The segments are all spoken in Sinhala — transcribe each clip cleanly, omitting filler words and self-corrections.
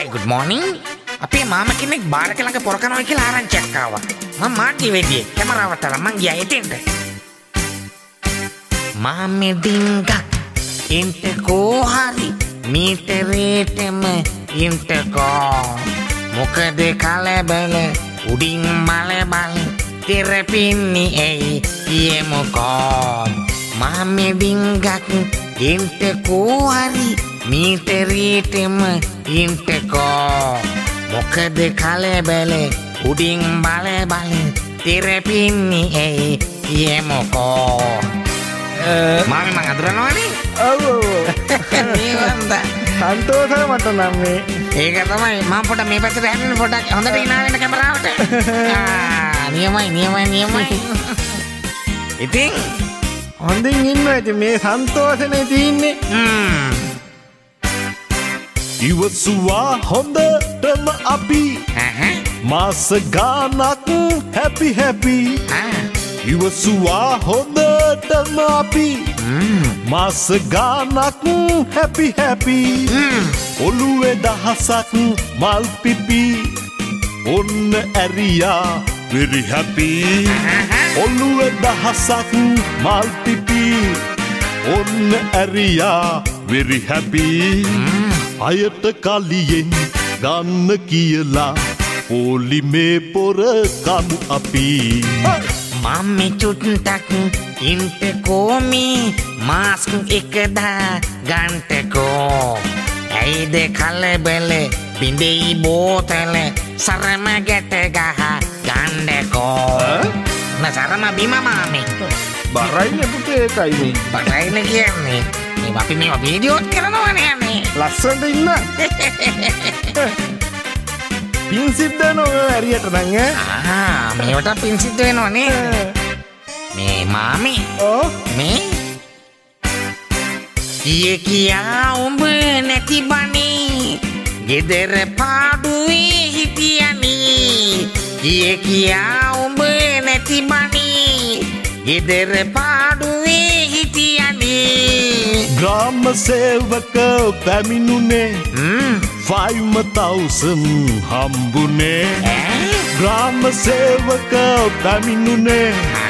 Hi, good morning. අපේ මාමා කෙනෙක් බාරක ළඟ පොර කරනවා කියලා ආරංචියක් ආවා. මම මාටි වෙදියේ කැමරාවට අරන් මං ගියා එතෙන්ට. මාමේ ඩිංගක් ඉන්ටකෝ හරි මීටරේටම ඉන්ටකෝ. මොකද කලබල උඩින් බල බල තෙරපින්නේ ඇයි කියමුකෝ. මාමේ ඩිංගක් ඉන්ටකෝ හරි මීටරේටම ඉන්ටකෝ. මොකද කලබල උඩින් බල බල තෙරපින්නේ ඇයි කියමුකෝ. මාමේ මං අඳුරනවනේ. ඔව් නියමද? සන්තෝෂයි මට නම් මේ. ඒක තමයි මම පොඩ මේ පැත්තට හැරෙන්න පොඩක් හොඳට ඉනා වෙන කැමරාවට. නියමයි. ඉතින් හොඳින් ඉන්නවා. ඉතින් මේ සන්තෝෂනේ තියෙන්නේ. ඉවසුවා හොඳටම අපි මාස ගානක් හැපි ඉවසුවා හොඳටම අපි මාස ගානක් හැපි ඔළුවේ දහසක් මල් පිපි ඔන්න ඇරියා very happy ඔළුවේ දහසක් මල් පිපි ඔන්න ඇරියා very happy අයට කලියෙන් ගන්න කියලා පොලිමේ පොර කමු අපි මම්මි චුට්ටක් ඉන්ටකෝමි මාස්ක් එකදා ගන්ටකෝ. ඇයිද කලබල බිඳෙයි බෝතල සරම ගැට ගහ ගණ්ඩකෝ. සරම බිම මාමි බරයිනේ පුතේ ඒකයි මේ. බරයින කියන්නේ මේ අපි මේ වීඩියෝත් කරනවනේ මේ. ලස්සනට ඉන්න. පින් සිද්ධ වෙනවා ඇරියට නම් ඈ. මේවට පින් සිද්ධ වෙනවනේ. මේ මාමි මේ කියා උඹ නැති බණී ගෙදර පාඩුවේ හිටියනේ. කියා උඹ නැති බණී ගෙදර පාඩුවේ හිටියනේ. ග්‍රාම සේවක පැමිණුනේ 5,000 හම්බුනේ. ග්‍රාම සේවක පැමිණුනේ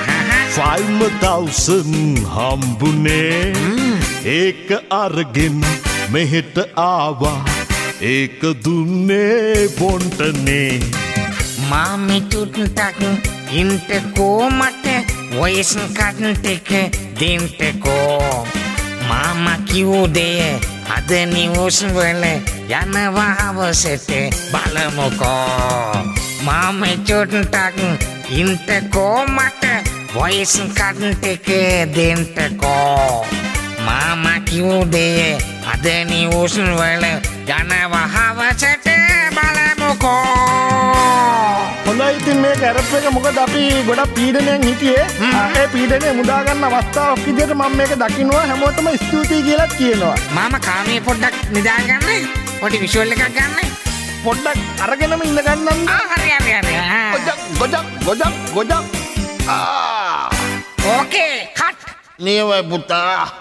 5,000 හම්බුනේ. ඒක අරගෙන මෙහෙට ආවා ඒක දුන්නේ බොන්ටනේ. මාමි චුට්ටක් ඉන්ටකෝ මට වොයිස් කට් එක දෙන්ටකෝ. මාමා කිව්ව දෙය අද නිවුස් වල යනවා අවසට බලමුකෝ. මාමි චුට්ටක් ඉන්ටකෝ මට වොයිස් කට් එක දෙන්ටකෝ. මාමා කිව්ව දෙය අද නිවුස් වල යනවා අවසට බලමුකෝ. හොඳයි ඉතින් මේ කැරප් එක මොකද අපි ගොඩක් පීඩනයෙන් හිටියේ. ඒ පීඩනය මුදා ගන්න අවස්ථාවක් විදිහට මම මේක දකින්නවා. හැමෝටම ස්තුතියි කියලා කියනවා. මාමා කාමයේ පොඩ්ඩක් නිදාගන්න. පොඩි විෂුවල් එකක් ගන්න. පොඩ්ඩක් අරගෙනම ඉන්න ගන්නම්. හරි. ගොජක්. Okay cut. නියමයි පුතා.